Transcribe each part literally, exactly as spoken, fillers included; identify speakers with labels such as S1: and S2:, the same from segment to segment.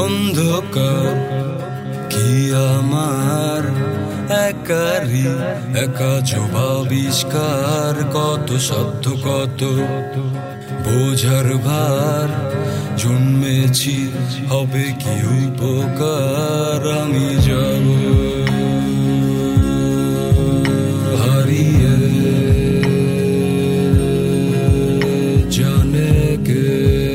S1: অন্ধকার কি আমার একারি একা জবাবিষ্কার কত শব্দ কত বোঝার ভার জন্মেছি হবে কি উপকার আমি যাব হারিয়ে জানে কে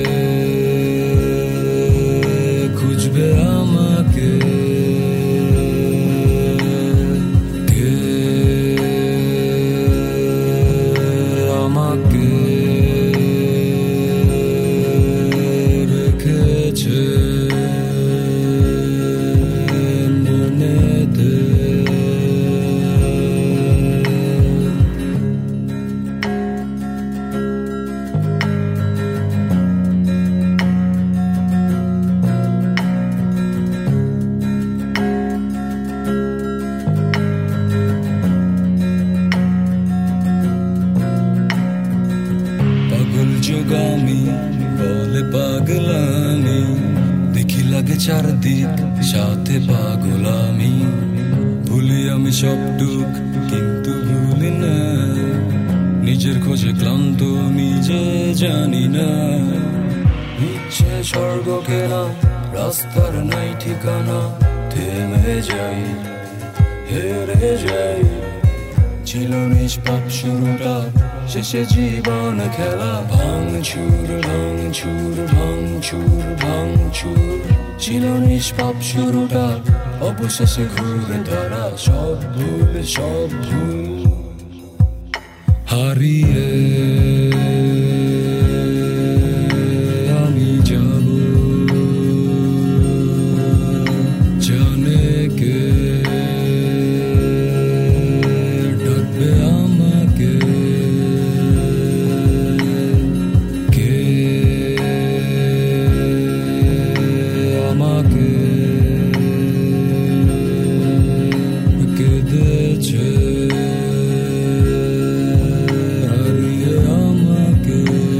S1: খুঁজবে আমাকে কে আমাকে রেখেছে মনেতে যোগামি বলে পাগলামি দেখি লাগে চারদিক সাথে পাগলামি ভুলি আমি সবটুক কিন্তু ভুলি না নিজের খোঁজে ক্লান্ত নিজে জানি না ইচ্ছে স্বর্গ কেনা রাস্তার নাই ঠিকানা থেমে যাই হেরে যাই ছিল নিষ্পাপ শুরুটা শেষে জীবন খেলা ভাঙচুর ভাঙচুর ভাঙচুর ভাঙচুর ছিল নিষ্পাপ শুরুটা অবশেষে ঘুরে ধরা সব ভুল সব ভুল হারিয়ে আমি যাব জানে কে ডাকবে আমাকে আমাকে কেঁদেছে হারিয়ে আমাকে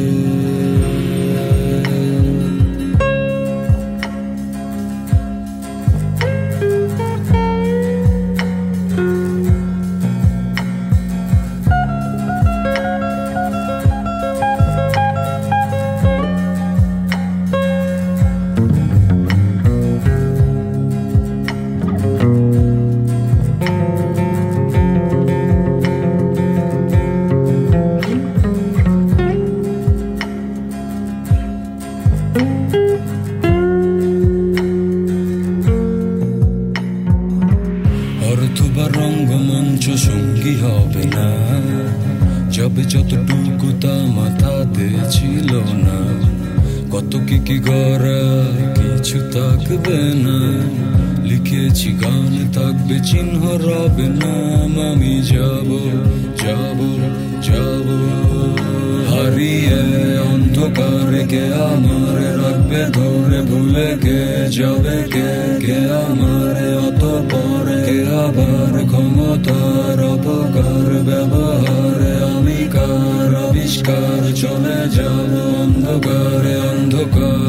S1: অথবা রঙ্গমঞ্চ সঙ্গী হবে না যবে যতটুকু তা মাথাতে ছিল না কত কি কি গড়া কিছু থাকবে না লিখেছি গান থাকবে চিহ্ন রবে না আমি যাব যাব যাব হারিয়ে অন্ধকারে কে আমার রাখবে ধরে ভুলে কে যাবে কে কে আমার অত পরে কে আবার ক্ষমতার অপকার ব্যবহারে আমি কার আবিষ্কার চলে যাব অন্ধকারে অন্ধকার